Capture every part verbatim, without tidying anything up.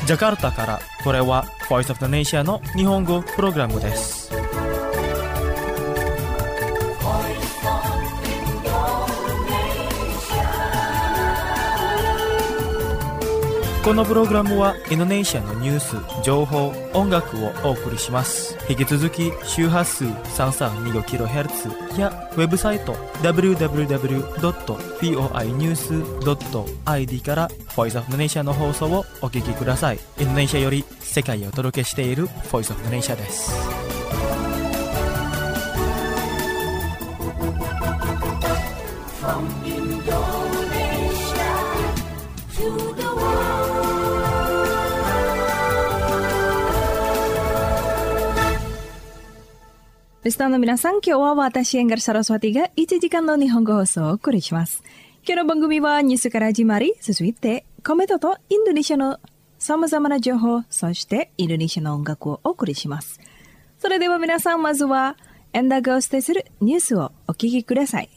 ジャカルタからこれは Voice of the Nation の日本語プログラムです。このプログラムはインドネシアのニュース、情報、音楽をお送りします。引き続き周波数 さんさんにごキロヘルツ やウェブサイト ダブリューダブリューダブリュードットフォーアイニュースドットアイディー から Voice of the Nation の放送をお聞きください。インドネシアより世界をお届けしている Voice of the Nation です。 リスナーの皆さん、今日は私、エンガル・サラスワティがいちじかんの日本語放送をお送りします。今日の番組はニュースから始まり、続いてコメントとインドネシアの様々な情報、そしてインドネシアの音楽をお送りします。それでは皆さん、まずはエンダーがお伝えするニュースをお聞きください。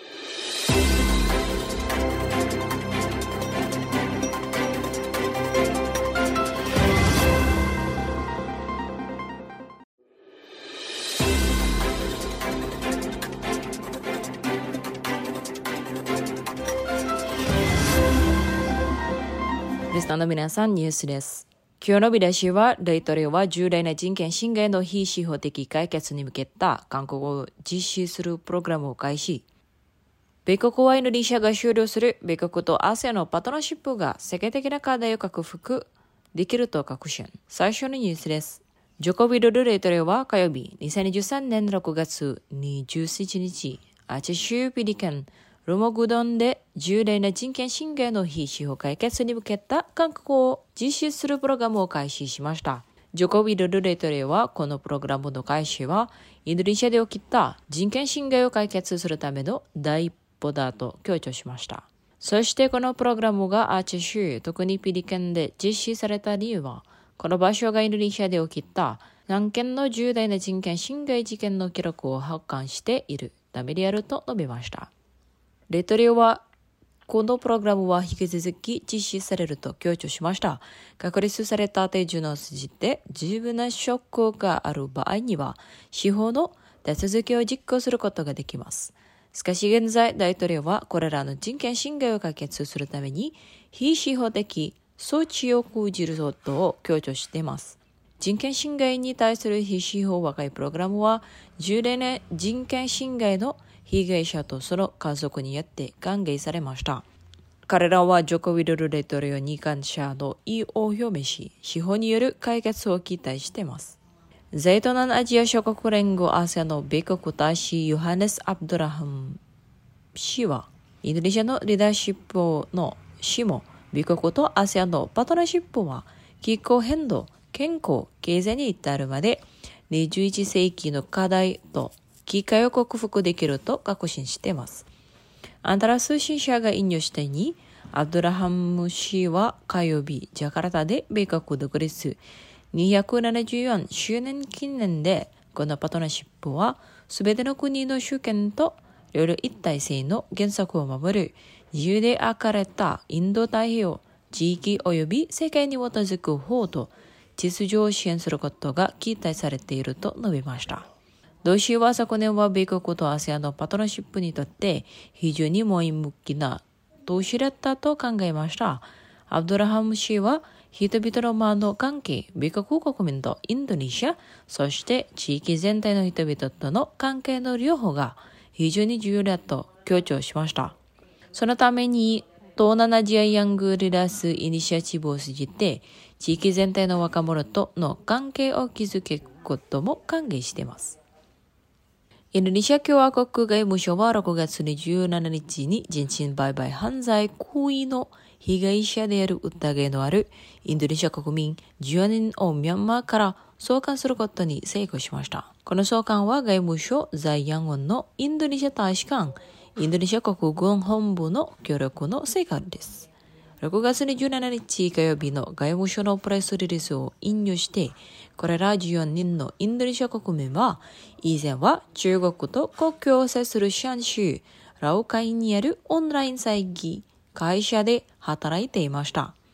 リスナーの皆さん、ニュースです。今日の見出しは、大統領は重大な人権侵害の非司法的解決に向けた韓国を実施するプログラムを開始。米国はインドネシアが終了する米国とアセアンのパートナーシップが世界的な課題を克服できると確信。最初のニュースです。ジョコビドル大統領は火曜日、にせんにじゅうさんねんろくがつにじゅうしちにち、アチェ州ピリケン、ロモグドンで重大な人権侵害の非司法解決に向けた韓国を実施するプログラムを開始しました。ジョコビドル大統領はこのプログラムの開始はインドネシアで起きた人権侵害を解決するための第一歩だと強調しました。そしてこのプログラムがアーチェ州、特にピリケンで実施された理由は、この場所がインドネシアで起きた何件の重大な人権侵害事件の記録を発刊しているためであると述べました。大統領は、このプログラムは引き続き実施されると強調しました。確立された手順を通じて十分な証拠がある場合には、司法の手続きを実行することができます。しかし現在、大統領はこれらの人権侵害を解決するために、非司法的措置を講じることを強調しています。人権侵害に対する非司法和解プログラムは、重大な人権侵害の被害者とその家族によって歓迎されました。彼らはジョコビドル大統領に感謝の意を表明し、司法による解決を期待しています。在東南アジア諸国連合アセアンの米国大使ヨハネス・アブドラハン氏は、インドネシアのリーダーシップの氏も、米国とアセアンのパートナーシップは、気候変動、健康、経済に至るまでにじゅういっせいきの課題と機会を克服できると確信しています。アンタラ通信社が引用したように、アブドラハム氏は火曜日、ジャカルタで米国独立にひゃくななじゅうよんしゅうねん記念で、このパートナーシップは、すべての国の主権と領土一体性の原則を守る自由で開かれたインド太平洋地域及び世界に基づく法と秩序を支援することが期待されていると述べました。同氏は昨年は米国とアセアンのパートナーシップにとって非常に前向きな投資だったと考えました。アブドラハム氏は人々の間の関係、米国国民とインドネシア、そして地域全体の人々との関係の両方が非常に重要だと強調しました。そのために東南アジアヤングリーダースイニシアチブを通じて地域全体の若者との関係を築けることも歓迎しています。インドネシア共和国外務省はろくがつにじゅうしちにちに人身売買犯罪行為の被害者である疑いのあるインドネシア国民じゅうよにんをミャンマーから送還することに成功しました。この送還は外務省在ヤンゴンのインドネシア大使館、インドネシア国軍本部の協力の成果です。ろくがつにじゅうしちにち火曜日の外務省のプレスリリースを引用して、これらじゅうよにんのインドネシア国民は、以前は中国と国境を接するシャン州、ラオカイにあるオンライン会議会社で働いていました。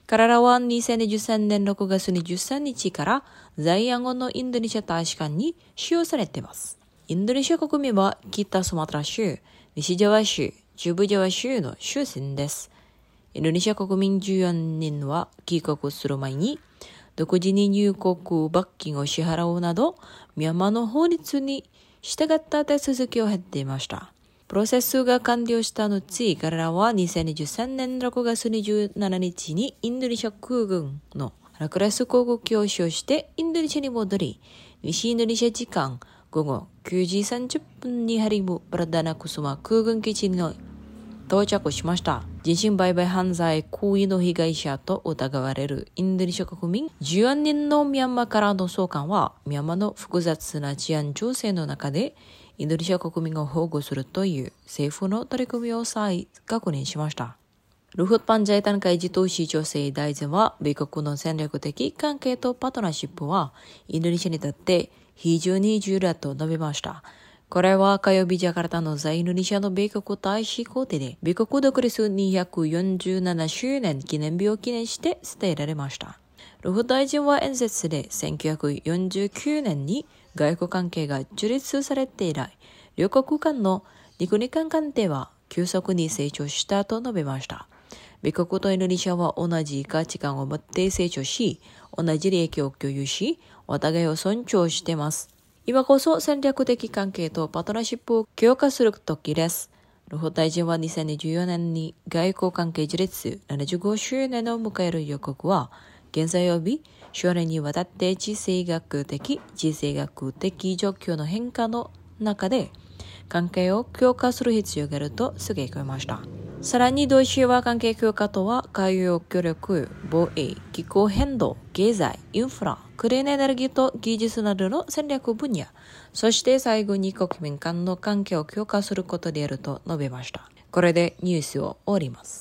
彼らはにせんにじゅうさんねんろくがつにじゅうさんにちから在野後のインドネシア大使館に使用されています。インドネシア国民は北スマトラ州、西ジャワ州、中部ジャワ州の出身です。インドネシア国民じゅうよにんは帰国する前に独自に入国罰金を支払うなど、ミャンマーの法律に従った手続きを経っていました。プロセスが完了した後、彼らはにせんにじゅうさんねんろくがつにじゅうしちにちにインドネシア空軍のラクレス航空機を使用してインドネシアに戻り、西インドネシア時間午後くじさんじゅっぷんにハリム・プラダナクスマ空軍基地に到着しました。人身売買犯罪行為の被害者と疑われるインドネシア国民じゅうよにんのミャンマーからの送還は、ミャンマーの複雑な治安情勢の中でインドネシア国民を保護するという政府の取り組みを再確認しました。ルフッパンジャイタン会自投資女性大臣は、米国の戦略的関係とパートナーシップはインドネシアにとって非常に重要だと述べました。これは火曜日ジャカルタの在インドネシアの米国大使公邸で、米国独立にひゃくよんじゅうななしゅうねん記念日を記念して伝えられました。ルフ大臣は演説でせんきゅうひゃくよんじゅうきゅうねんに外交関係が樹立されて以来、両国間の陸日間関係は急速に成長したと述べました。米国とインドネシアは同じ価値観を持って成長し、同じ利益を共有し、お互いを尊重しています。今こそ戦略的関係とパートナーシップを強化する時です。ルフ大臣はにせんにじゅうよねんに外交関係樹立ななじゅうごしゅうねんを迎える予告は、現在及び将来にわたって地政学的、地政学的状況の変化の中で関係を強化する必要があると告げ込みました。さらに同志は関係強化とは海洋協力、防衛、気候変動、経済、インフラ、クリーンエネルギーと技術などの戦略分野、そして最後に国民間の関係を強化することであると述べました。これでニュースを終わります。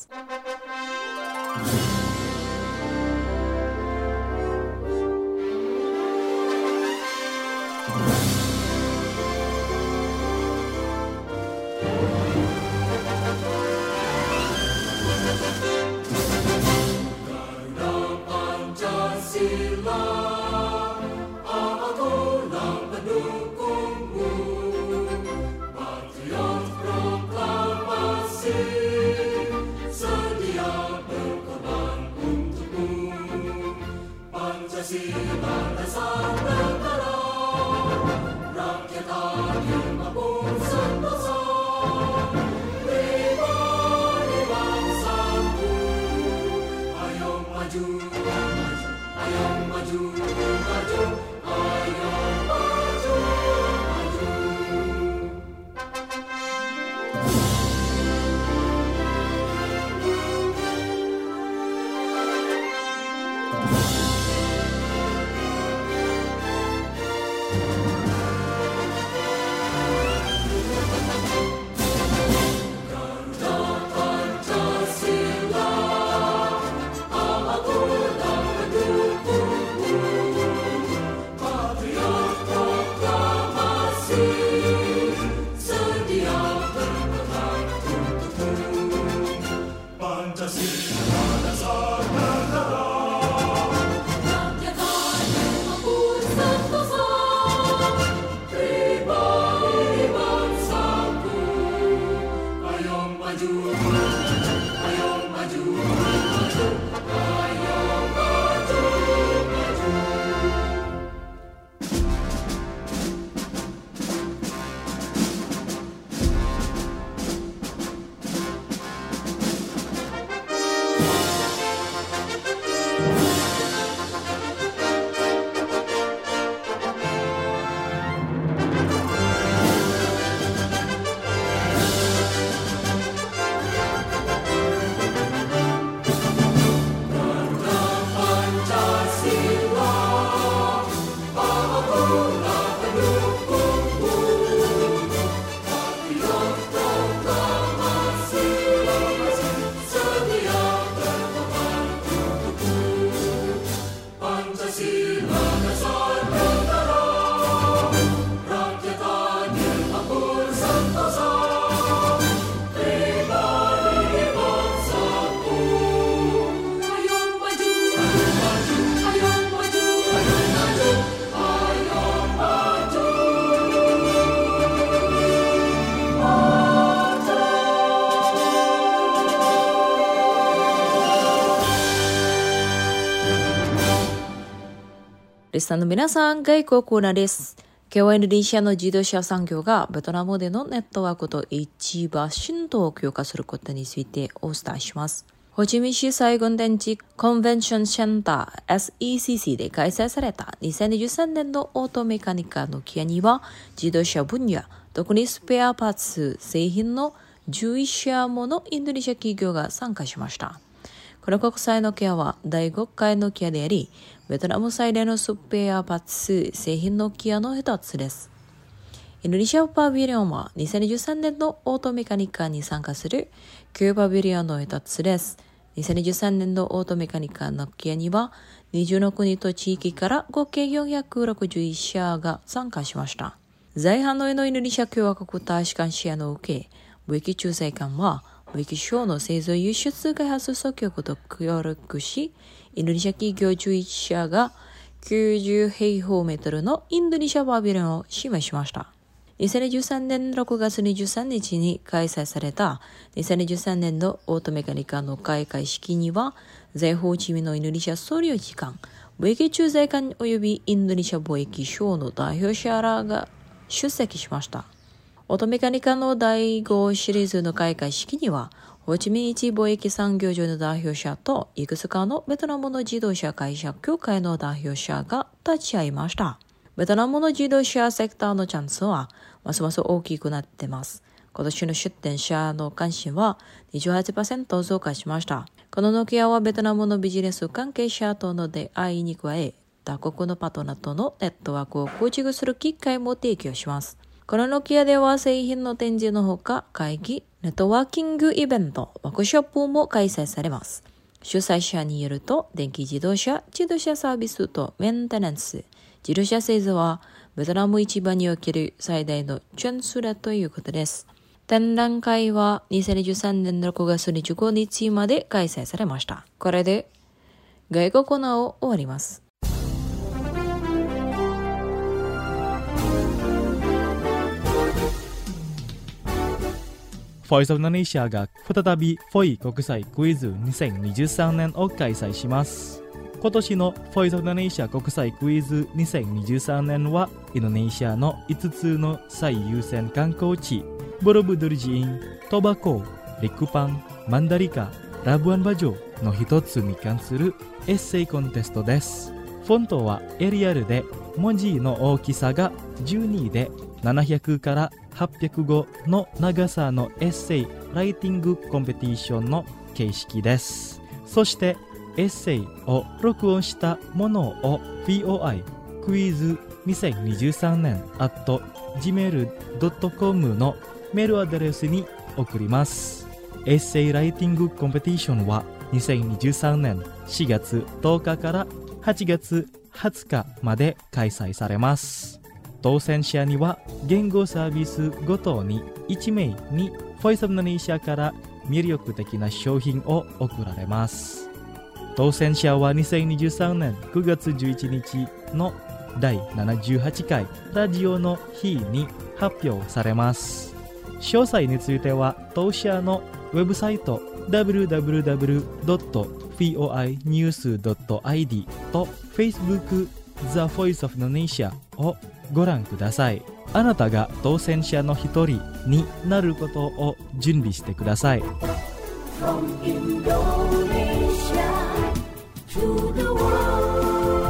Sedia berkorban リスナーの皆さん、外国コーナーです。今日はインドネシアの自動車産業がベトナムでのネットワークと一番浸透を強化することについてお伝えします。ホチミン市最軍電池コンベンションセンター エスイーシーシー で開催されたにせんにじゅうさんねんのオートメカニカのキアには自動車分野、特にスペアパーツ製品のじゅういっ社ものインドネシア企業が参加しました。この国際のキアはだいごかいのキアであり、ベトナム最大のスペアパーツ製品のキアの一つです。インドネシアパビリオンはにせんにじゅうさんねんのオートメカニカに参加する旧パビリオンの一つです。にせんにじゅうさんねんのオートメカニカのキアにはにじゅうの国と地域から合計よんひゃくろくじゅういっ社が参加しました。在阪のインドネシア共和国大使館支援を受け、貿易仲裁官は貿易商の製造輸出開発総局と協力し、インドネシア企業じゅういっ社がきゅうじゅう平方メートルのインドネシアパビリオンを示しました。にせんにじゅうさんねんろくがつにじゅうさんにちに開催されたにせんにじゅうさんねんのオートメカニカの開会式には、在ホーチミンのインドネシア総領事館、貿易仲裁官及びインドネシア貿易省の代表者らが出席しました。オートメカニカのだいごシリーズの開会式には、ホーチミン一貿易産業所の代表者といくつかのベトナムの自動車会社協会の代表者が立ち会いました。ベトナムの自動車セクターのチャンスはますます大きくなっています。今年の出展者の関心は にじゅうはちパーセント 増加しました。このノキアはベトナムのビジネス関係者との出会いに加え、他国のパートナーとのネットワークを構築する機会も提供します。このノキアでは製品の展示のほか、会議、ネットワーキングイベント、ワークショップも開催されます。主催者によると、電気自動車、自動車サービスとメンテナンス、自動車製造はベトナム市場における最大のチャンスだということです。展覧会はにせんにじゅうさんねんろくがつにじゅうごにちまで開催されました。これで外国コーナーを終わります。 フォイスオブインドネシアが再びフォイ国際クイズにせんにじゅうさんねんを開催します。今年のフォイスオブインドネシア国際クイズにせんにじゅうさんねんはインドネシアのいつつの最優先観光地、ボロブドゥルジイン、トバコ、リクパン、マンダリカ、ラブアンバジョの一つに関するエッセイコンテストです。フォントはエリアルで、文字の大きさがじゅうにでななひゃくからはっぴゃくごの長さのエッセイライティングコンペティションの形式です。そしてエッセイを録音したものを フィーオーアイ クイズにせんにじゅうさんねん アット ジーメール ドット コム のメールアドレスに送ります。エッセイライティングコンペティションはにせんにじゅうさんねんしがつとおかからはちがつはつかまで開催されます。当選者には言語サービスごとにいちめいにフォイスオブインドネシアから魅力的な商品を贈られます。当選者はにせんにじゅうさんねんくがつじゅういちにちのだいななじゅうはちかいラジオの日に発表されます。詳細については当社のウェブサイト ダブリューダブリューダブリュードットフィーオーアイニュースドットアイディー と Facebook The Voice of Indonesia をご覧ください。あなたが当選者の一人になることを準備してください。From Indonesia to the world.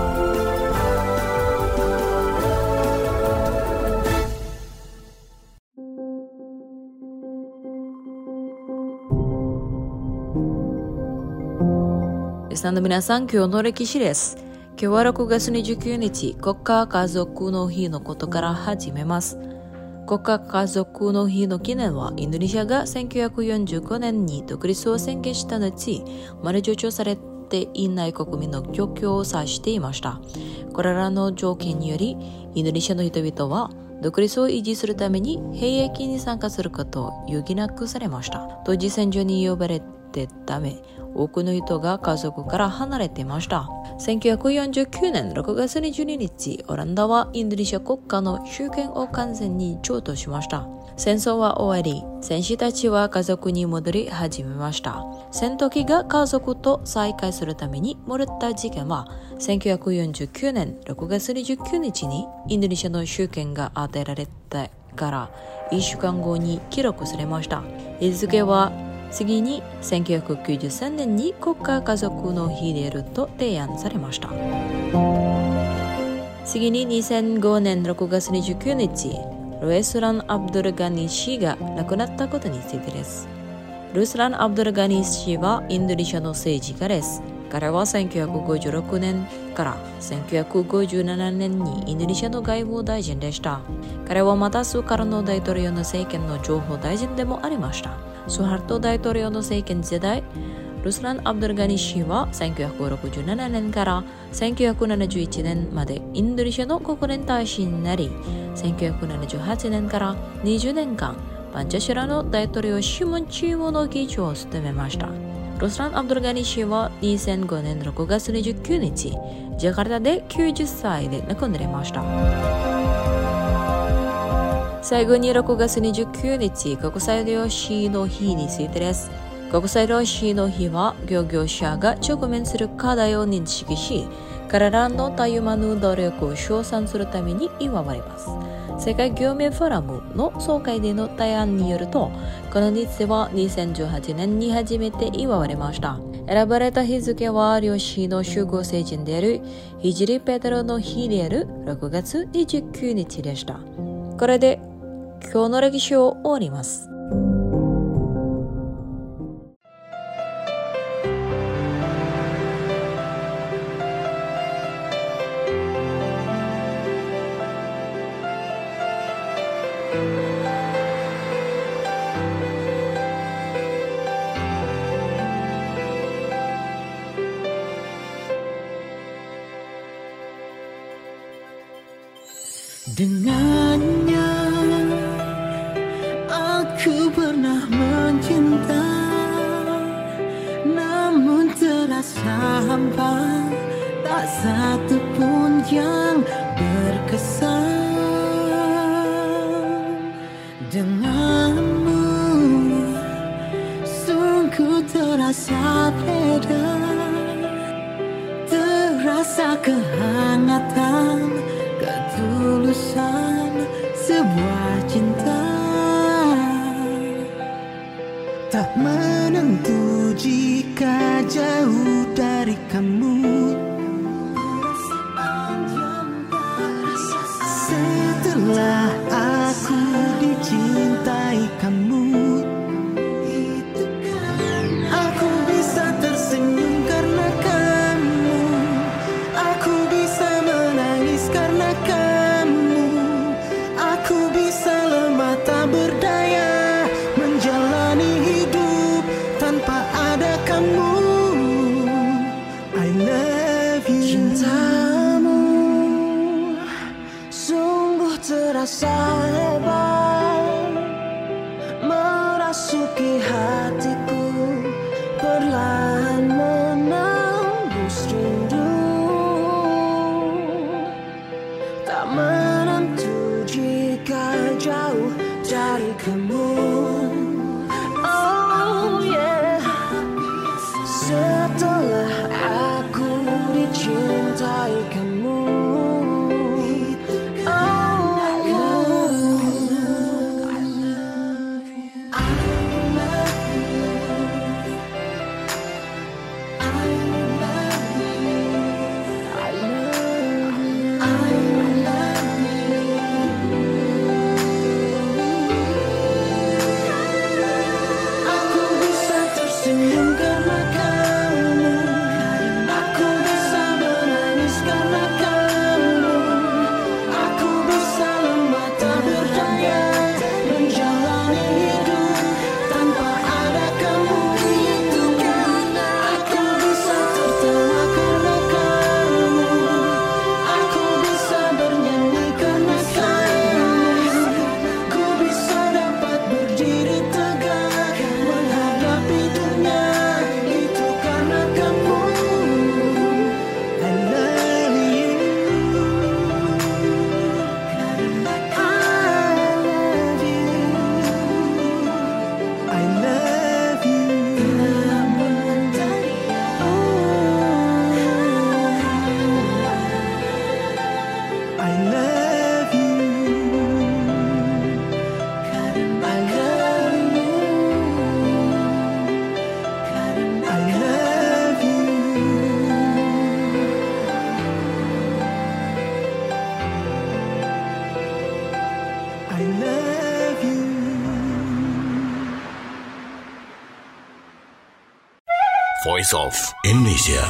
リスナーの皆さん、今日の歴史です。今日はろくがつにじゅうくにち、国家家族の日のことから始めます。国家家族の日の記念は、インドネシアがせんきゅうひゃくよんじゅうごねんに独立を宣言した後、まだ助長されていない国民の状況を指していました。これらの条件により、インドネシアの人々は独立を維持するために兵役に参加することを余儀なくされました。当時戦場に呼ばれてため、 多くの人が家族から離れていました。せんきゅうひゃくよんじゅうきゅうねんろくがつにじゅうににち、オランダはインドネシア国家の主権を完全に譲渡しました。戦争は終わり、戦士たちは家族に戻り始めました。戦闘機が家族と再会するために戻った事件は、せんきゅうひゃくよんじゅうきゅうねんろくがつにじゅうくにちにインドネシアの主権が与えられてからいっしゅうかんごに記録されました。日付は次にせんきゅうひゃくきゅうじゅうさんねんに国家家族の日であると提案されました。次ににせんごねんろくがつにじゅうくにち、ルスラン・アブドゥル・ガニ氏が亡くなったことについてです。ルスラン・アブドゥル・ガニ氏はインドネシアの政治家です。彼はせんきゅうひゃくごじゅうろくねんからせんきゅうひゃくごじゅうななねんにインドネシアの外務大臣でした。彼はまたスーカルの大統領の政権の情報大臣でもありました。スーハルト大統領の政権時代、ルスラン・アブドゥル・ガニ氏はせんきゅうひゃくろくじゅうななねんからせんきゅうひゃくななじゅういちねんまでインドネシアの国連大使になり、せんきゅうひゃくななじゅうはちねんからにじゅうねんかんパンチャシュラの大統領諮問チームの議長を務めました。ルスラン・アブドゥル・ガニ氏はにせんごねんろくがつにじゅうくにち、ジャカルタできゅうじゅっさいで亡くなりました。最後にろくがつにじゅうくにち、国際漁師の日についてです。国際漁師の日は漁業者が直面する課題を認識し、彼らのたゆまぬ努力を称賛するために祝われます。世界漁民フォーラムの総会での対案によると、この日はにせんじゅうはちねんに初めて祝われました。選ばれた日付は漁師の集合成人であるヒジリ・ペテロの日であるろくがつにじゅうくにちでした。これで今日の歴史を終わります。 Dengannya aku pernah mencinta, namun terasa hampa, tak satu pun yang berkesan. Denganmu sungguh terasa beda, terasa kehangatan, ketulusan sebuah cinta. Tak menentu jika jauh dari kamu, setelah aku dicintai kamu, aku bisa tersenyum karena kamu, aku bisa menangis karena kamu, aku bisa lemah tak berdaya menjalani hidup tanpa ada kamu. I love you. Cintamu sungguh terasa hebat, merasuki hatiku, perlahan menembus rindu. Tak menentu jika jauh dari kamu. Oh yeah. Setelah aku dicintai kamu, oh I love you. I love you. I love you. I love you. I love you. I love you. Voice of Indonesia.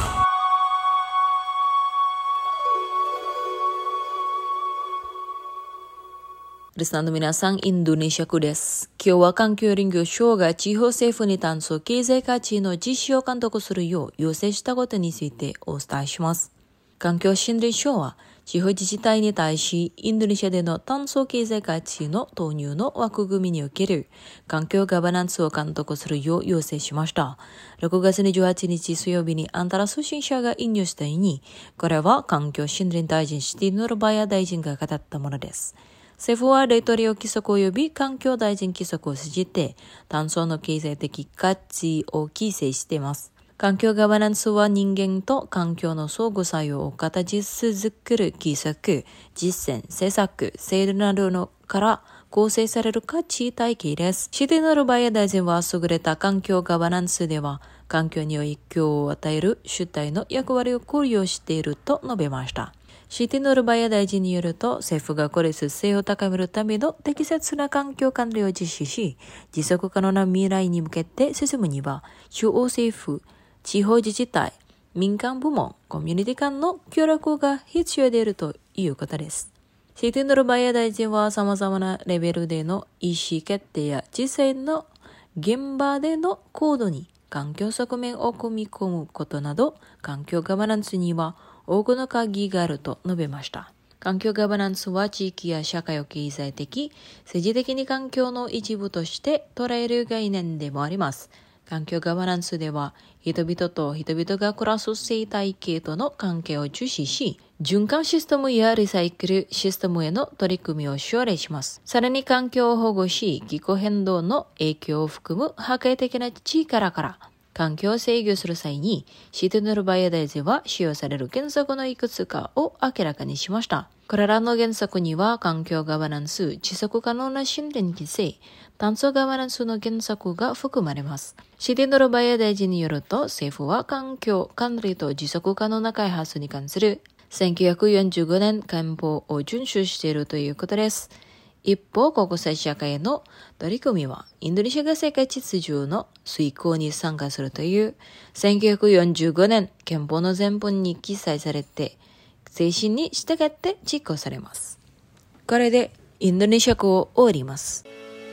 リスナーの皆さん、インドネシア語です。今日は環境林業省が地方政府に炭素経済価値の実施を監督するよう要請したことについてお伝えします。環境森林省は地方自治体に対し、インドネシアでの炭素経済価値の投入の枠組みにおける環境ガバナンスを監督するよう要請しました。ろくがつにじゅうはちにち水曜日にアンタラ通信社が引用したように、これは環境森林大臣シティノルバヤ大臣が語ったものです。政府は大統領規則及び環境大臣規則を通じて炭素の経済的価値を規制しています。環境ガバナンスは人間と環境の相互作用を形作る規則、実践、政策、制度などのから構成される価値体系です。シティノルバヤ大臣は優れた環境ガバナンスでは環境に影響を与える主体の役割を考慮していると述べました。シティノルバヤ大臣によると、政府が効率性を高めるための適切な環境管理を実施し、持続可能な未来に向けて進むには、中央政府、地方自治体、民間部門、コミュニティ間の協力が必要であるということです。シティノルバヤ大臣は様々なレベルでの意思決定や実際の現場での行動に環境側面を組み込むことなど、環境ガバナンスには多くの鍵があると述べました。環境ガバナンスは地域や社会を経済的、政治的に環境の一部として捉える概念でもあります。環境ガバナンスでは、人々と人々が暮らす生態系との関係を重視し、循環システムやリサイクルシステムへの取り組みを奨励します。さらに環境を保護し、気候変動の影響を含む破壊的な力から、環境を制御する際に、シティノルバヤ大臣は使用される原則のいくつかを明らかにしました。これらの原則には、環境ガバナンス、持続可能な森林規制、炭素ガバナンスの原則が含まれます。シティノルバヤ大臣によると、政府は環境管理と持続可能な開発に関するせんきゅうひゃくよんじゅうごねん憲法を遵守しているということです。一方、国際社会の取り組みは、インドネシアが世界秩序の遂行に参加するという、せんきゅうひゃくよんじゅうごねん憲法の前文に記載されて、精神に従って実行されます。これで、インドネシア語を終わります。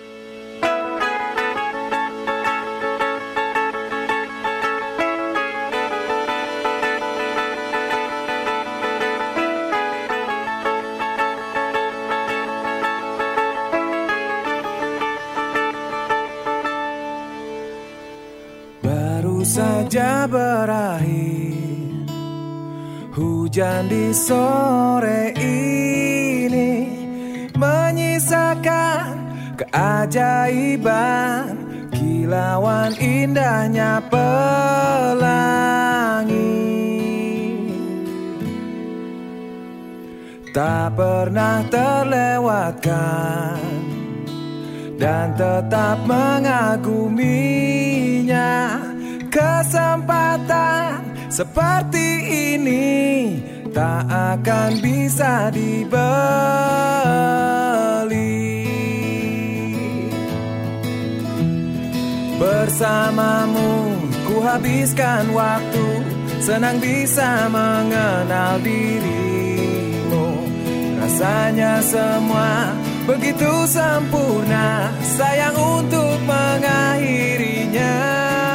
Saja berakhir hujan di sore ini menyisakan keajaiban kilauan indahnya pelangi tak pernah terlewatkan dan tetap mengaguminya. Kesempatan seperti ini tak akan bisa dibeli. Bersamamu ku habiskan waktu, senang bisa mengenal dirimu. Rasanya semua begitu sempurna, sayang untuk mengakhirinya.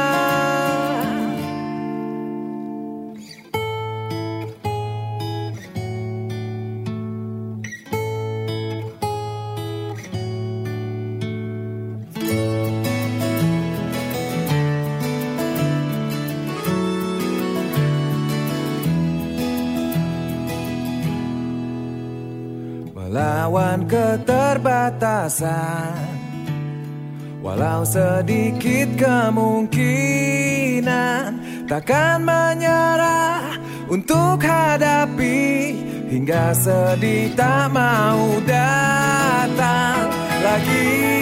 Melawan keterbatasan, walau sedikit kemungkinan, takkan menyerah untuk hadapi hingga sedih tak mau datang lagi.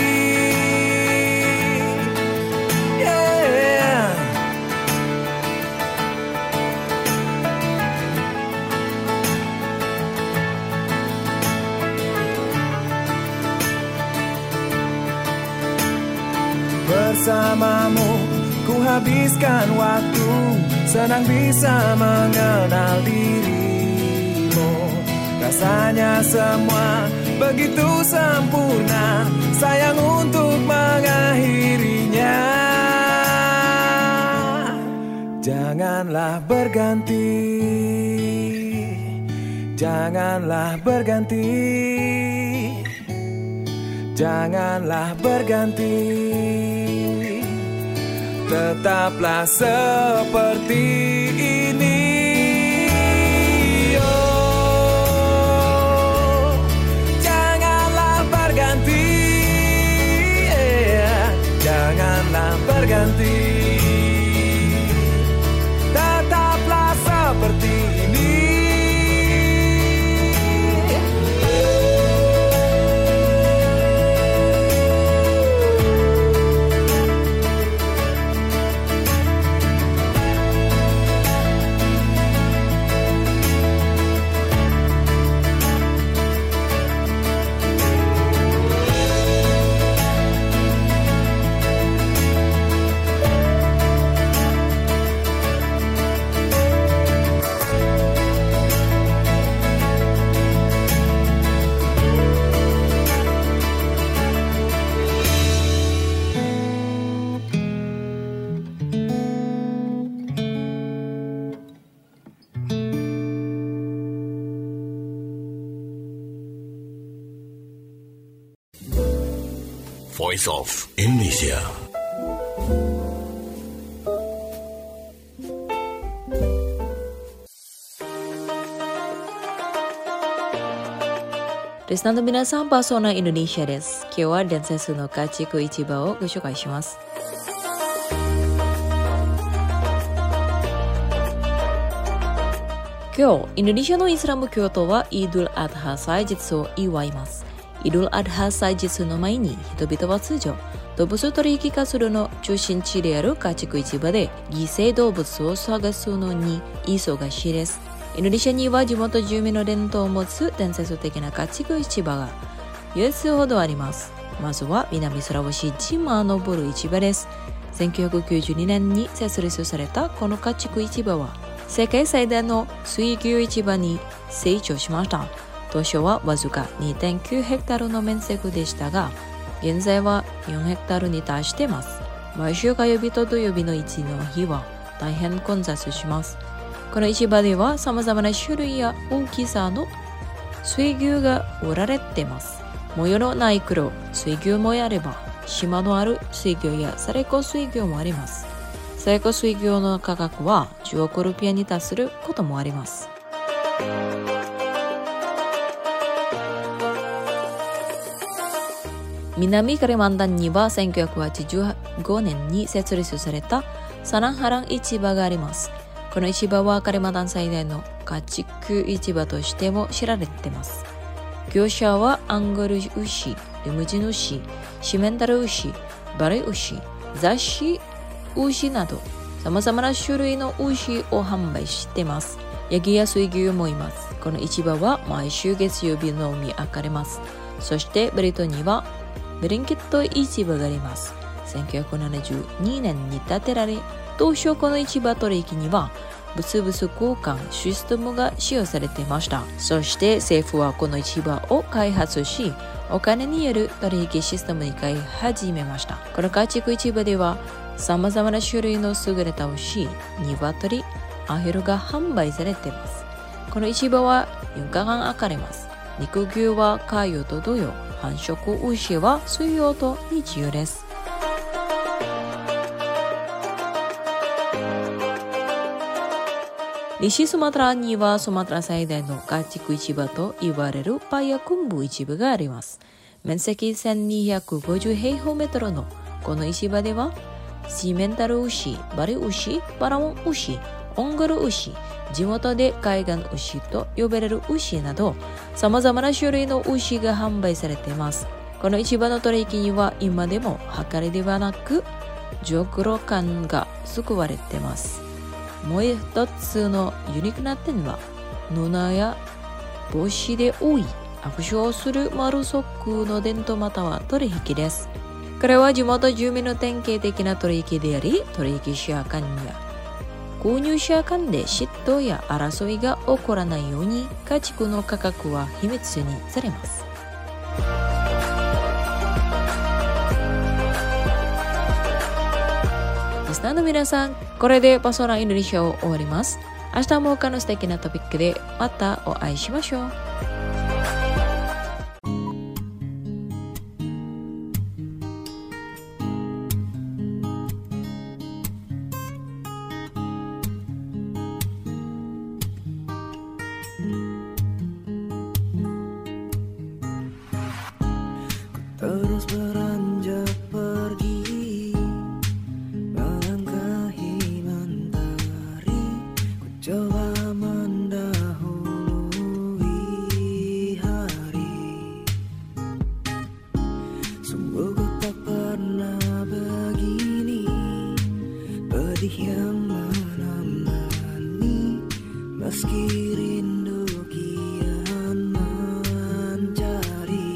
Bersamamu Ku habiskan waktu, senang bisa mengenal dirimu. Rasanya semua begitu sempurna, sayang untuk mengakhirinya. Janganlah berganti, janganlah berganti, janganlah berganti. Tetaplah seperti ini. Oh, janganlah berganti, yeah. Janganlah berganti. Tetaplah seperti ini. Voice of Indonesia. Listenerの皆さん、パーソナインドネシアです。今日は伝説の家畜市場をご紹介します。今日、インドネシアのイスラム教徒はイードゥルアドハ祭日を祝います。イードゥルアドハ祭日の前に人々は通常、動物取引活動の中心地である家畜市場で犠牲動物を探すのに忙しいです。インドネシアには地元住民の伝統を持つ伝説的な家畜市場がよっつほどあります。まずは南スラボシジマノボル市場です。せんきゅうひゃくきゅうじゅうにねんに設立されたこの家畜市場は世界最大の水牛市場に成長しました。当初はわずか にてんきゅうヘクタールの面積でしたが、現在はよんヘクタールに達しています。毎週火曜日と土曜日のいちの日は大変混雑します。この市場では様々な種類や大きさの水牛が売られています。模様のない黒水牛もあれば、島のある水牛やサレコ水牛もあります。サレコ水牛の価格はじゅうおくルピアに達することもあります。南カリマンタンにはせんきゅうひゃくはちじゅうごねんに設立されたサナンハラン市場があります。この市場はカリマンタン最大の家畜市場としても知られています。業者はアンゴル牛、リムジン牛、シメンタル牛、バレ牛、雑種牛など様々な種類の牛を販売しています。ヤギや水牛もいます。この市場は毎週月曜日のみ開かれます。そしてブリトンにはブリンケット市場があります。せんきゅうひゃくななじゅうにねんに建てられ、当初この市場取引には物々交換システムが使用されていました。そして政府はこの市場を開発し、お金による取引システムに変え始めました。この家畜市場では様々な種類の優れた牛、鶏、アヒルが販売されています。この市場はよっかかん開かれます。肉牛は火曜と土曜、繁殖牛は水曜と日曜です。西スマトラにはスマトラ最大の家畜市場と言われるパヤクンブ市場があります。面積せんにひゃくごじゅう平方メートルのこの市場ではシメンタル牛、バリ牛、バラモン牛、オンゴル牛、地元で海岸牛と呼ばれる牛など様々な種類の牛が販売されています。この市場の取引には今でも量りではなく上黒感が救われています。もう一つのユニークな点は布や帽子で覆い握手をするマルソックの伝統または取引です。 これは地元住民の典型的な取引であり、取引者間や購入者間で嫉妬や争いが起こらないように家畜の価格は秘密にされます。リスナーの皆さん、これでパソナインドネシアを終わります。明日も他の素敵なトピックでまたお会いしましょう。 Terus beranjak pergi, melangkahi mentari, ku coba mendahului hari. Sungguh ku tak pernah begini, pedih yang menemani, meski rindu kian mencari.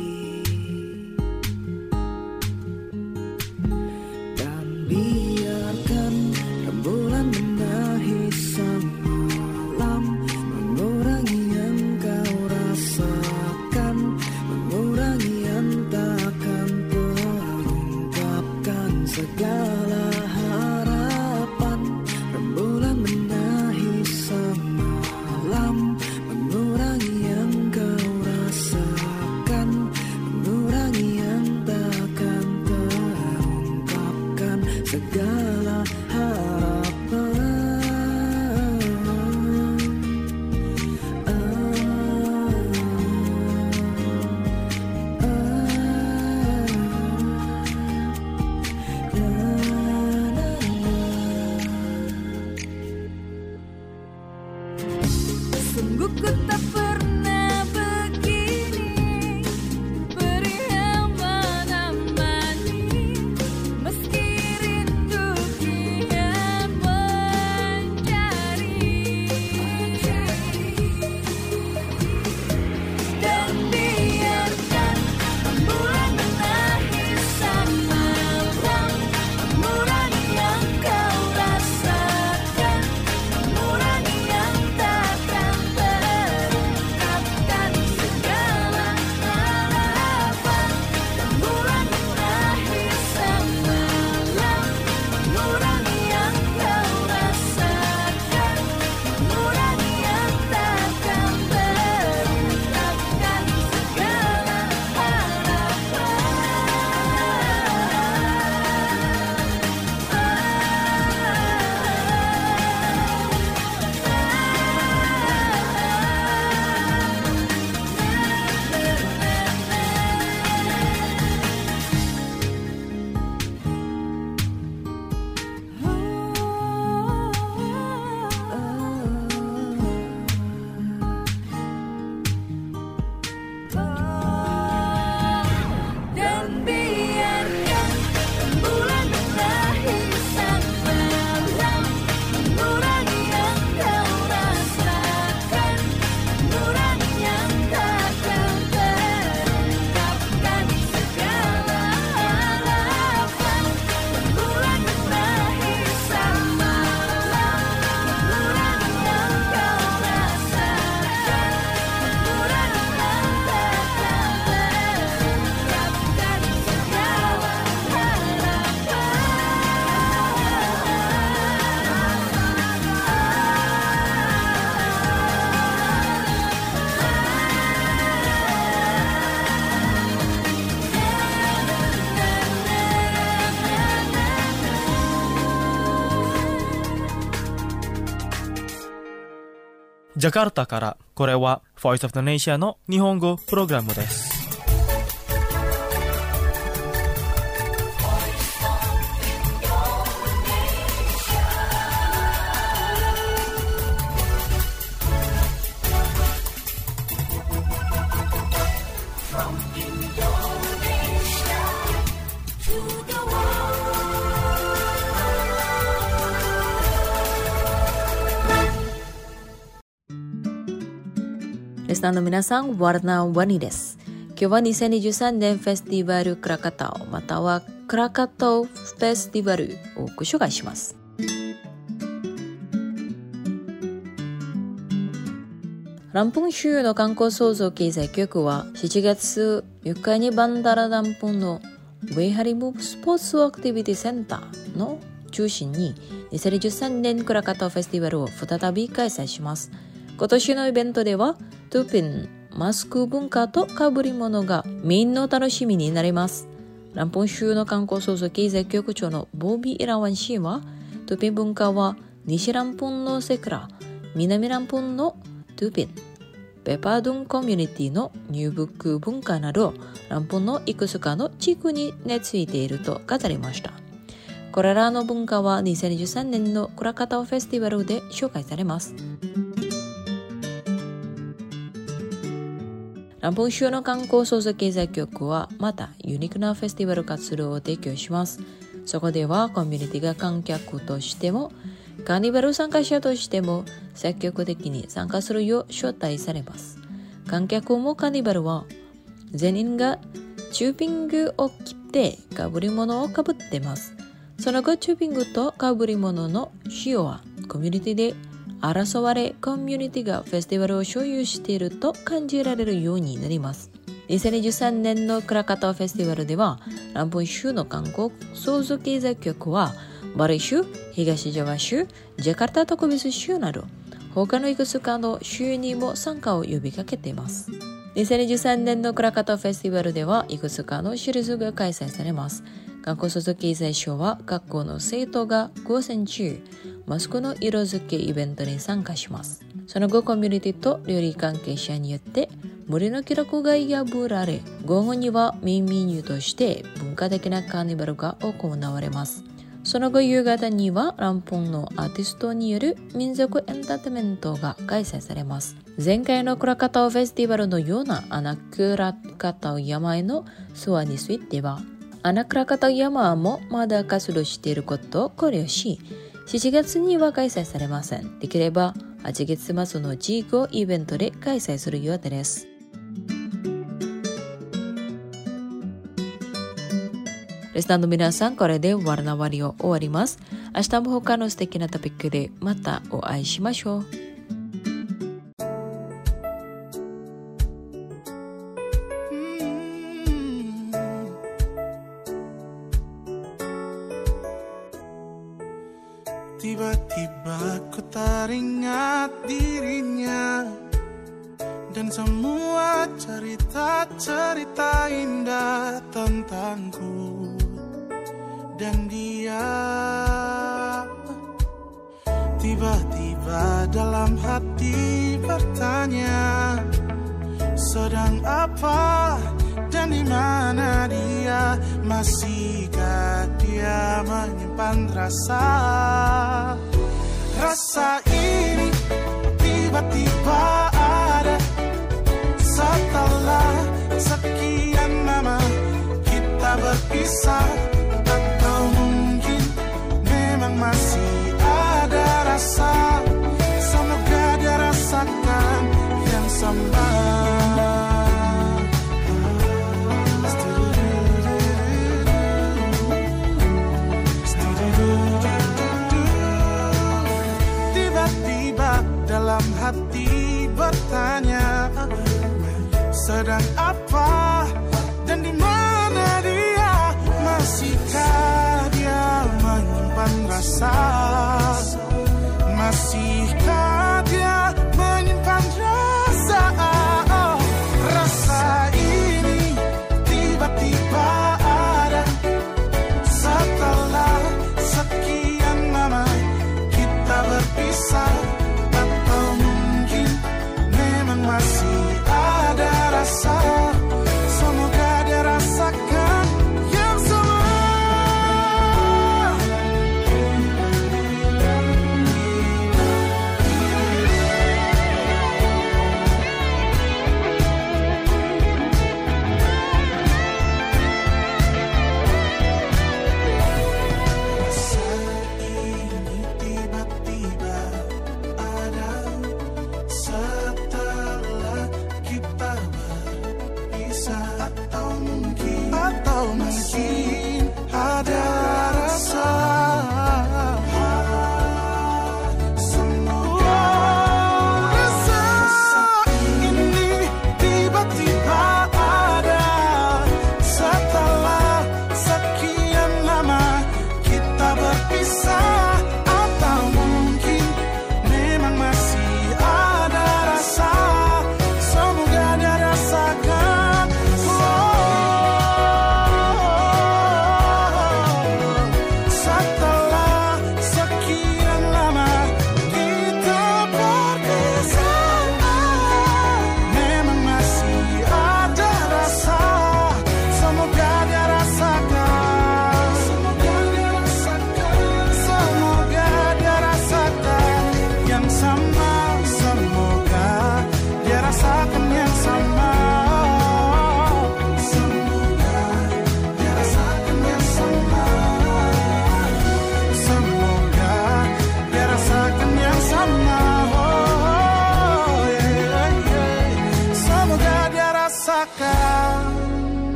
Biarkan rembulan menahi sang malam, mengurangi yang kau rasakan, mengurangi yang takkan terungkapkan segala harapan. Rembulan menahi sang malam, mengurangi yang kau rasakan, mengurangi yang takkan terungkapkan segala harapan. Ah, ah, ah, la, la, la. Sungguh ku tak pernah begini, beri yang menemani, meski rindu kian mencari. Dan biarkan rembulan menahi sang malam, mengurangi yang kau rasakan, mengurangi yang takkan terungkapkan segala harapan. Rembulan menahi sang malam, mengurangi yang kau rasakan, mengurangi yang takkan terungkapkan segala Dan biarkan rembulan menahi sang malam, mengurangi yang kau rasakan, mengurangi yang takkan terungkapkan segala harapan. Rembulan menahi sang malam, mengurangi yang kau rasakan, mengurangi yang takkan terungkapkan segala ジャカルタから、これは Voice of the Nation の日本語プログラムです。 リスナーの皆さん、ワルナワニです。 今日はにせんにじゅうさんねんフェスティバルクラカタオまたはクラカタオフェスティバルをご紹介します。ランプン州の観光創造経済局はしちがつよっかにバンダラランプンのウェイハリムスポーツアクティビティセンターの中心ににせんにじゅうさんねんクラカタオフェスティバルを再び開催します。今年のイベントではトゥピンマスク文化と被り物がメインの楽しみになります。ランプン州の観光創造経済局長のボビー・イラワン氏は、トゥピン文化は西ランプンのセクラ、南ランプンのトゥピン、ペパードゥンコミュニティのニューブック文化など、ランプンのいくつかの地区に根付いていると語りました。これらの文化はにせんにじゅうさんねんのクラカタオフェスティバルで紹介されます。ランプン州の観光創造経済局はまたユニークなフェスティバル活動を提供します。そこではコミュニティが観客としてもカーニバル参加者としても積極的に参加するよう招待されます。観客もカーニバルは全員がチューピングを着てかぶり物をかぶってます。その後チューピングとかぶり物の使用はコミュニティで争われ、コミュニティがフェスティバルを所有していると感じられるようになります。にせんにじゅうさんねんのクラカタオフェスティバルでは、ランプン州の観光創造経済局は、バリ州、東ジャワ州、ジャカルタ特別州など、他のいくつかの州にも参加を呼びかけています。にせんにじゅうさんねんのクラカタオフェスティバルでは、いくつかのシリーズが開催されます。観光創造経済省は学校の生徒が午前中、マスクの色付けイベントに参加します。その後コミュニティと料理関係者によって森の記録が破られ、午後にはメインメニューとして文化的なカーニバルが行われます。その後夕方にはランプンのアーティストによる民族エンターテイメントが開催されます。前回のクラカタオフェスティバルのようなアナクラカタオ山へのツアーについては、アナクラカタオ山もまだ活動していることを考慮し、しちがつには開催されません。できればはちがつ末のじゅうごイベントで開催する予定です。リスナーの皆さん、これでワルナワリを終わります。明日も他の素敵なトピックでまたお会いしましょう。 Tiba-tiba ku teringat dirinya dan semua cerita-cerita indah tentangku dan dia. Tiba-tiba dalam hati bertanya, sedang apa dan di mana dia? Masihkah dia menyimpan rasa? Rasa ini tiba-tiba ada setelah sekian lama kita berpisah. Atau mungkin memang masih ada rasa, semoga dia rasakan yang sama. Dalam hati bertanya, sedang apa dan di mana dia? Masih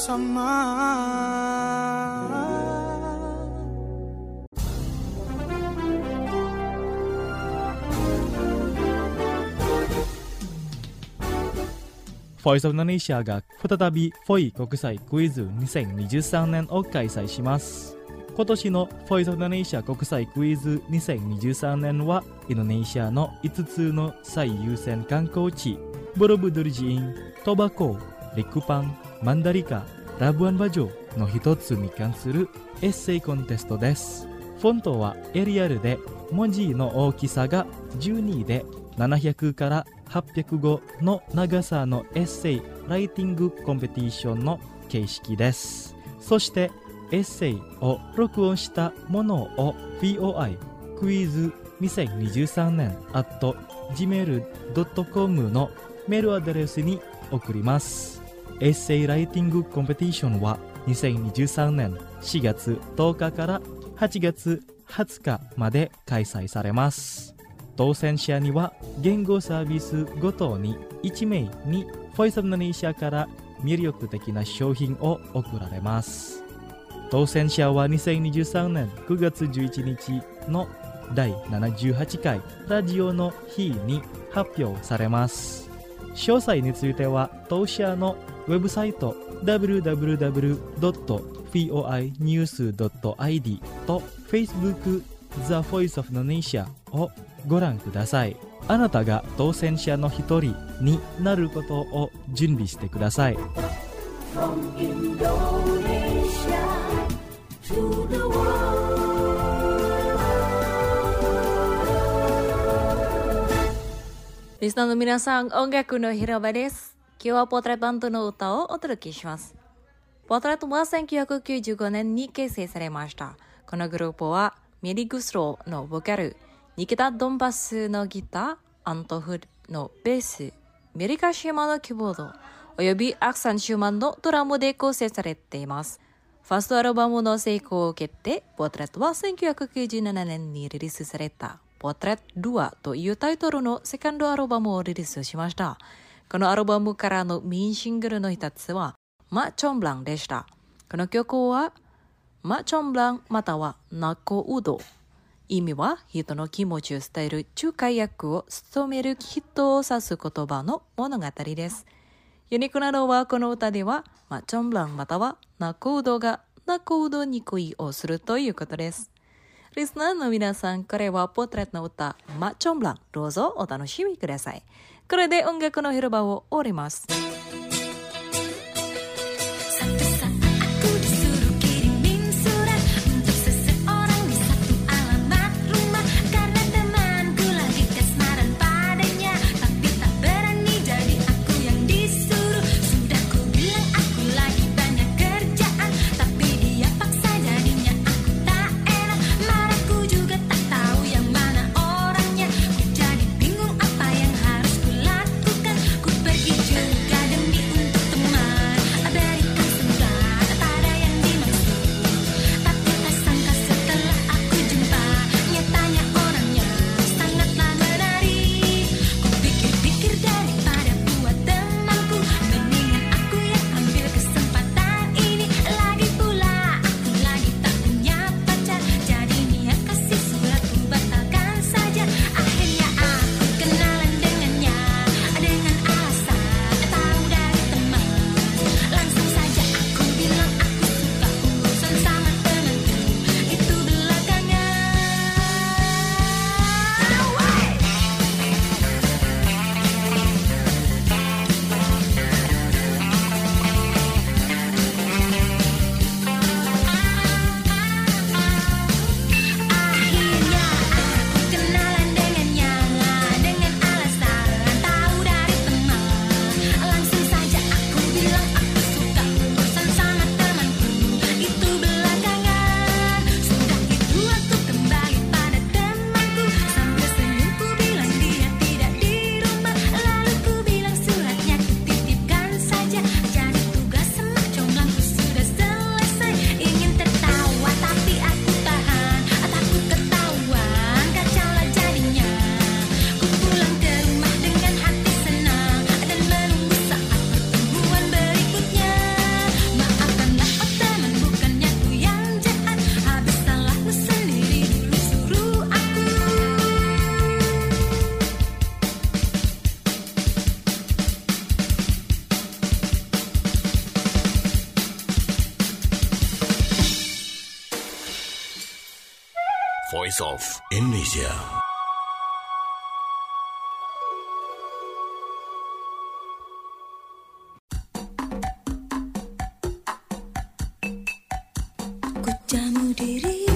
bersama. Voice of Indonesia が再びフォイ国際クイズにせんにじゅうさんねんを開催します。今年の Voice of Indonesia 国際クイズにせんにじゅうさんねんはインドネシアのいつつの最優先観光地ボロブドゥルジーン、トバコ、リクパン、マンダリカ、ラブアンバジョの一つに関するエッセイコンテストです。フォントはエリアルで文字の大きさがじゅうにでななひゃくからはっぴゃくごの長さのエッセイライティングコンペティションの形式です。そしてエッセイを録音したものを ブイオーアイ クイズにせんにじゅうさんねん アット ジーメール ドットコム のメールアドレスに送ります。エッセイライティングコンペティションはにせんにじゅうさんねんしがつとおかからはちがつはつかまで開催されます。当選者には言語サービスごとにいちめいに Voice of Indonesia から魅力的な商品を贈られます。当選者はにせんにじゅうさんねんくがつじゅういちにちのだいななじゅうはちかいラジオの日に発表されます。詳細については当社のウェブサイト ダブリューダブリューダブリュードットフォーアイニュースドットアイディー と Facebook The Voice of Indonesia をご覧ください。あなたが当選者の一人になることを準備してください。 From Indonesia to the world. リスナーの皆さん、音楽の広場です。今日はポートレートバンドの歌をお届けします。ポートレートはせんきゅうひゃくきゅうじゅうごねんに結成されました。このグループはメリー・グスローのボーカル、ニキタ・ドンバスのギター、アントフのベース、メリカ・シューマンのキーボード、およびアクサン・シューマンのドラムで構成されています。ファーストアルバムの成功を受けて、ポートレートはせんきゅうひゃくきゅうじゅうななねんにリリースされたポートレートドゥアというタイトルのセカンドアルバムをリリースしました。このアルバムからのメインシングルの一つはマ・チョンブランでした。この曲はマ・チョンブランまたはナコウド。意味は人の気持ちを伝える仲介役を務める人を指す言葉の物語です。ユニークなのはこの歌ではマ・チョンブランまたはナコウドがナコウドに恋をするということです。リスナーの皆さん、これはポートレートの歌マ・チョンブラン、どうぞお楽しみください。これで音楽の広場を終わります。 Pergi juga Voice of Indonesia. Ku jamu dirimu,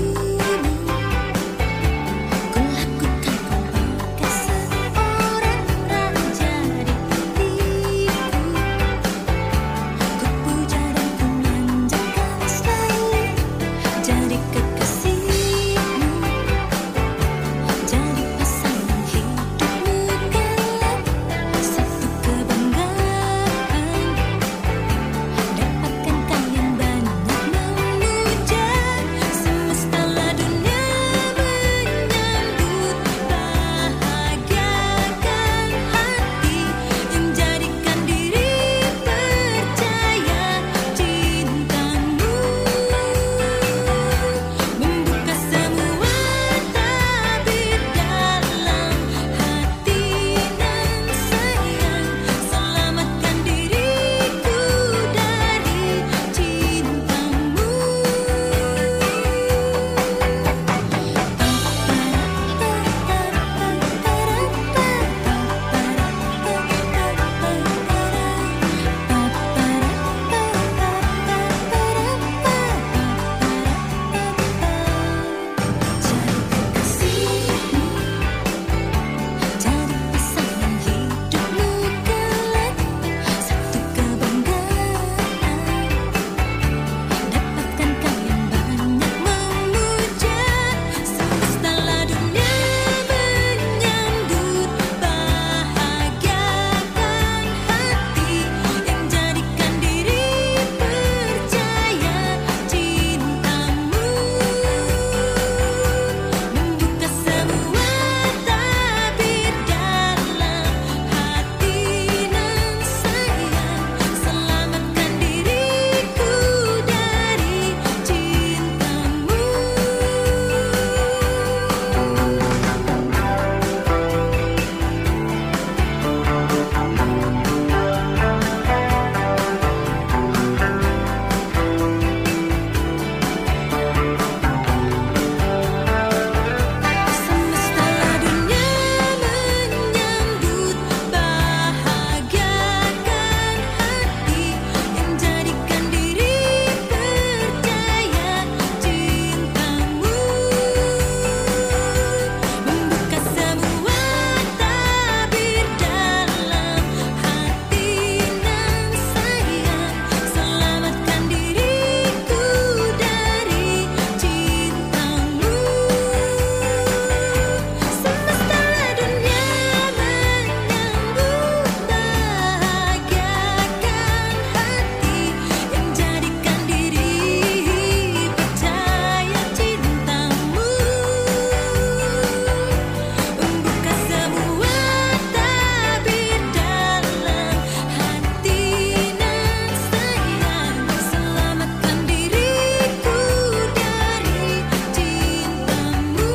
ku lakukan bagai seorang raja di hatiku. Ku puja dan ku manjakan selalu jadi kekasihmu, jadi pasangan hidupmu kelak. Satu kebanggaan, dapatkan kalian banyak memuja. Semestalah dunia menyambut, bahagiakan hati, menjadikan diri percaya cintamu, membuka semua tabir dalam hati dan sayang, selamatkan diriku dari cintamu. Jadi pasangan hidupmu kelak, satu kebanggaan, dapatkan kalian banyak memuja. Semestalah dunia menyambut, bahagiakan hati, menjadikan diri percaya cintamu, membuka semua tabir dalam hati dan sayang, selamatkan diriku dari cintamu. Semestalah dunia menyambut, bahagiakan hati, menjadikan diri percaya cintamu, membuka semua tabir dalam hati dan sayang, selamatkan diriku dari cintamu. Semestalah dunia menyambut, bahagiakan hati, menjadikan diri percaya cintamu, membuka semua tabir dalam hati dan sayang, selamatkan diriku dari cintamu.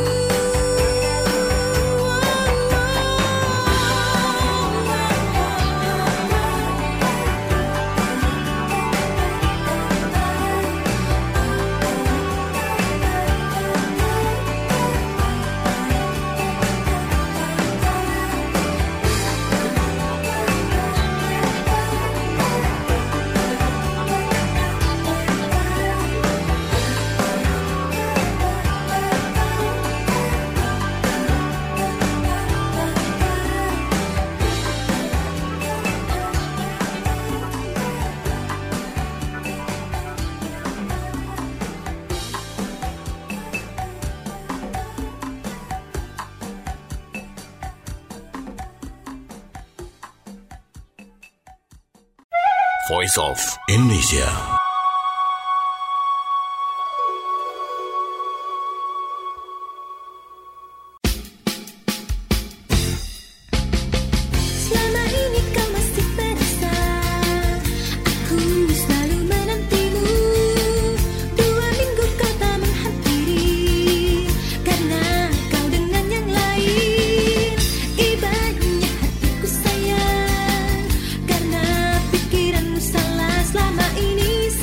Voice of Indonesia. Selama ini kau masih perasa, aku selalu menantimu. Dua minggu kau tak menghampiri, karena kau dengan yang lain. Ibaratnya hatiku sayang, karena pikiranmu salah selama ini.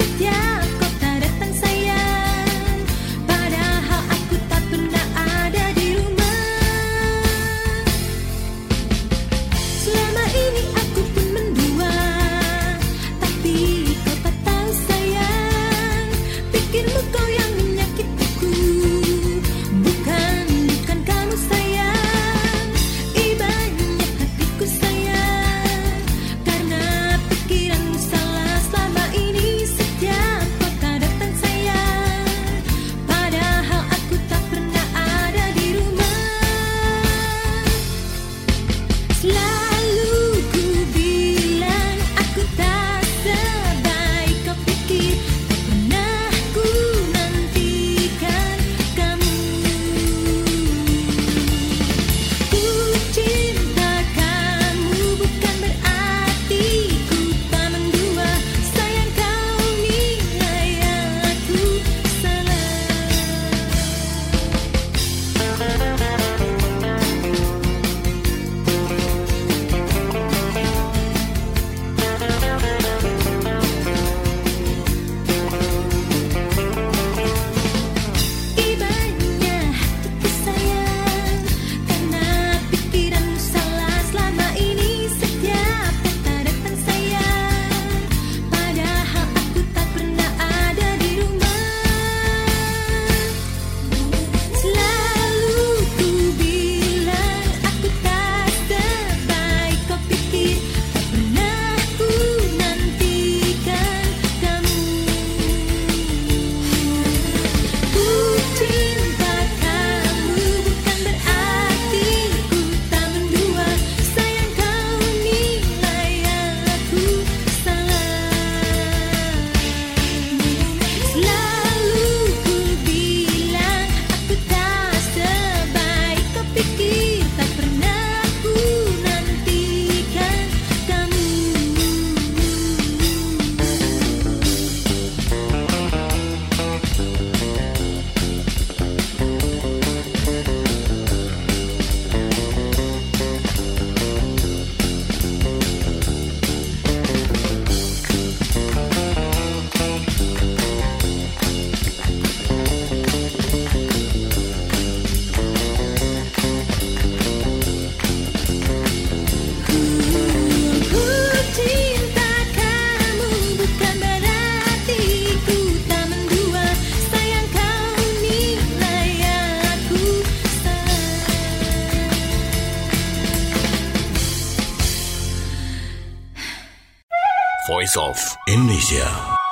Voice of Indonesia.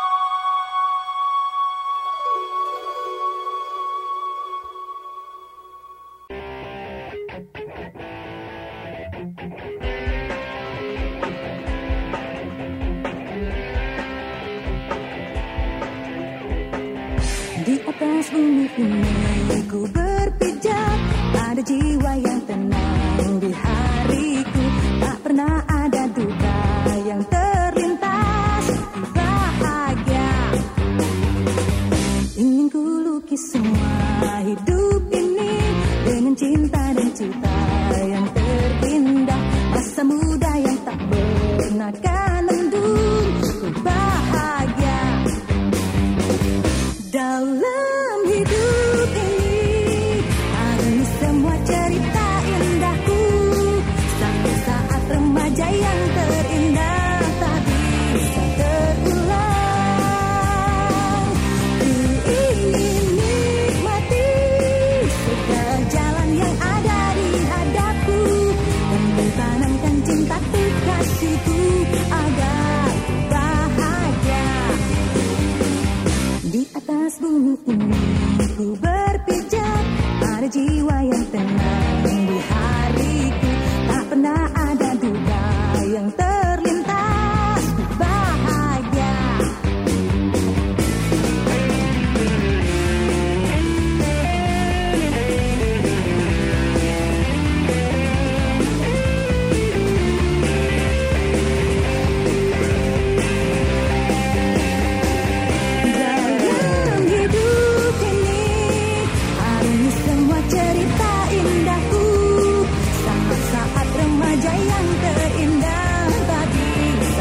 Di atas bumi ini ku berpijak, ada jiwa yang tenang di hariku. Tak pernah ada duka yang terlintas, bahagia. Ingin ku lukis semua hidup ini dengan cinta dan cita yang terindah. Masa muda yang tak pernah kan mendung, ku bahagia. Dalam hidup ini ada semua cerita indahku, sampai saat remaja yang terindah tak bisa terulang. Ku ingin nikmati segala jalan yang ada di hadapku, dan bertanamkan cinta kasihku agar bahagia. Di atas bumi ini ku berpijak, ada jiwa yang tenang di hariku. Tak pernah ada duka yang terlintas, bahagia. Dalam hidup ini ada semua cerita indahku, saat-saat remaja yang terindah tak bisa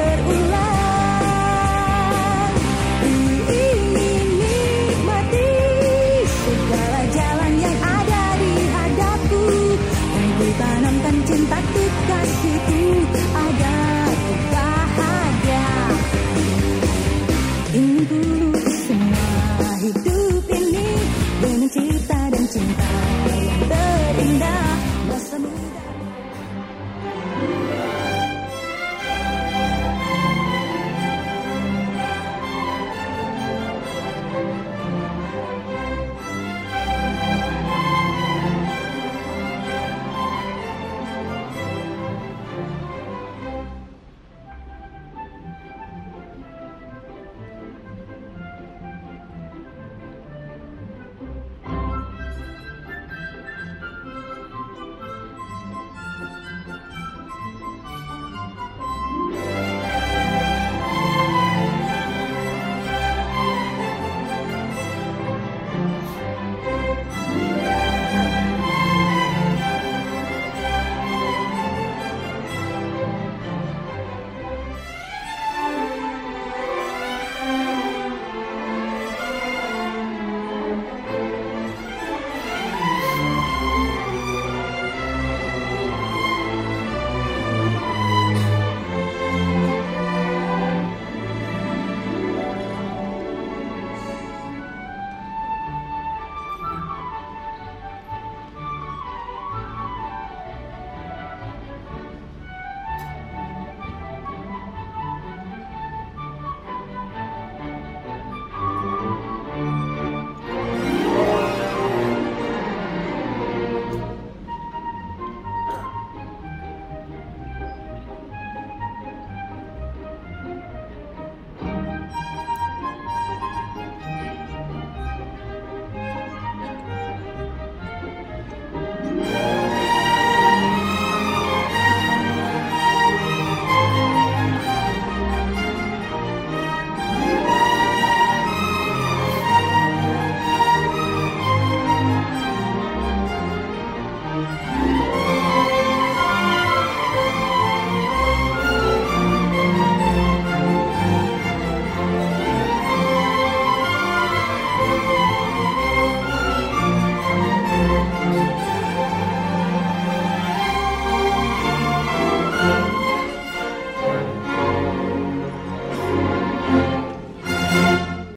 terulang. Ku ingin nikmati segala jalan yang ada di hadapku, dan ku tanamkan cinta kasihku agar ku bahagia. Ingin ku